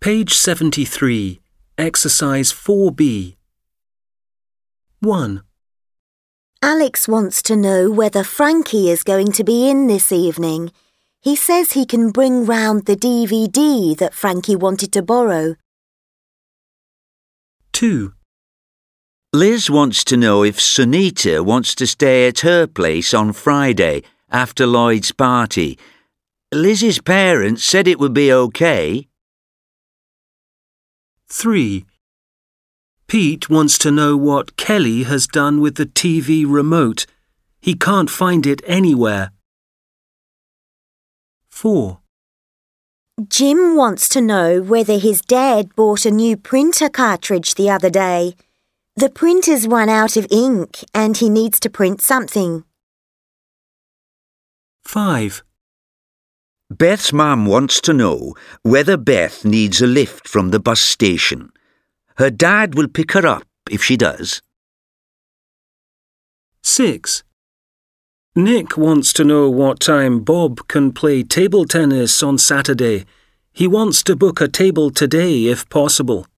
Page 73, Exercise 4B. 1. Alex wants to know whether Frankie is going to be in this evening. He says he can bring round the DVD that Frankie wanted to borrow. 2. Liz wants to know if Sunita wants to stay at her place on Friday after Lloyd's party. Liz's parents said it would be okay. 3. Pete wants to know what Kelly has done with the TV remote. He can't find it anywhere. 4. Jim wants to know whether his dad bought a new printer cartridge the other day. The printer's run out of ink and he needs to print something. 5. Beth's mum wants to know whether Beth needs a lift from the bus station. Her dad will pick her up if she does. 6. Nick wants to know what time Bob can play table tennis on Saturday. He wants to book a table today if possible.